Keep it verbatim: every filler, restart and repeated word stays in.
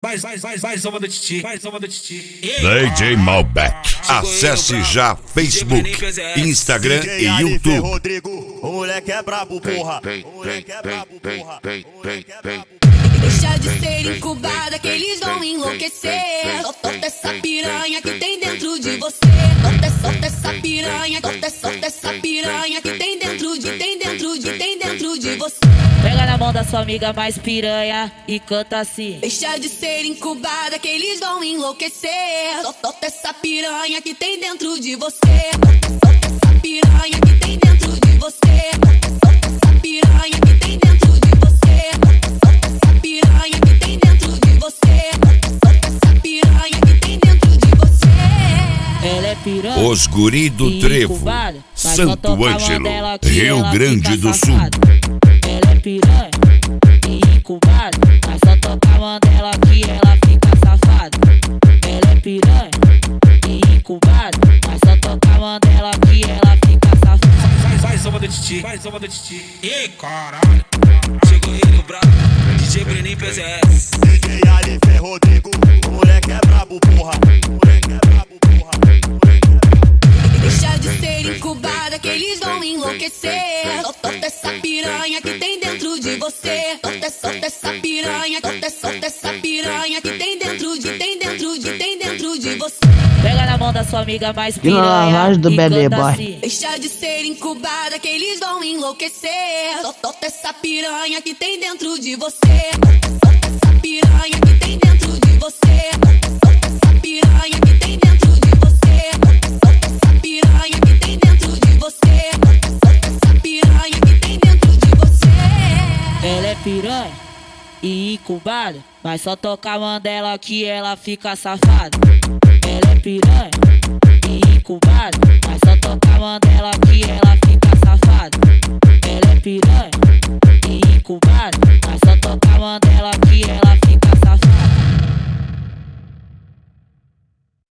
Mais, mais, mais, mais uma da Titi, mais uma da Titi. D J Malbec. Acesse já Facebook, Instagram e YouTube. Rodrigo, o moleque é brabo, porra. O moleque é brabo, porra. Deixa de ser incubada que eles vão enlouquecer. Solta essa piranha que tem dentro de você. Solta, solta essa piranha, solta, solta essa piranha que tem dentro de, tem dentro de, tem dentro de você. Pega na mão da sua amiga mais piranha e canta assim. Deixa de ser incubada que eles vão enlouquecer. Solta essa piranha que tem dentro de você. Solta essa piranha que tem dentro de você. Solta essa piranha que tem dentro de você. Solta essa piranha que tem dentro de você. Solta essa piranha que tem dentro de você. Ela é piranha. Os guri do Trevo, Santo Ângelo, Rio Grande do Sul. Ela é piranha e incubada, mas só toca a mandela que ela fica safada. Ela é piranha e incubada, mas só toca a mandela que ela fica safada. Mais, mais uma da Titi, mais uma da Titi. Ei, caralho. Chegou ele, o brabo, D J Breninho P Z S. D J Alife Rodrigo, o moleque é brabo, porra. O moleque é brabo, porra. Deixa de ser incubada que eles vão enlouquecer. Solta essa piranha que tem dentro de você. Solta, solta essa piranha, solta, solta essa piranha que tem dentro de, tem dentro de, tem dentro de você. Pega na mão da sua amiga mais E na piranha lavagem do e Bad canta Boy. assim. Deixa de ser incubada que eles vão enlouquecer. Solta essa piranha que tem dentro de você. Solta essa piranha que tem dentro de você. Solta essa piranha que tem dentro de você. Solta essa piranha que tem dentro de você. Solta essa piranha que tem dentro de você. Ela é piranha e incubada, mas só toca a mandela que ela fica safada. Ela é piranha e incubada,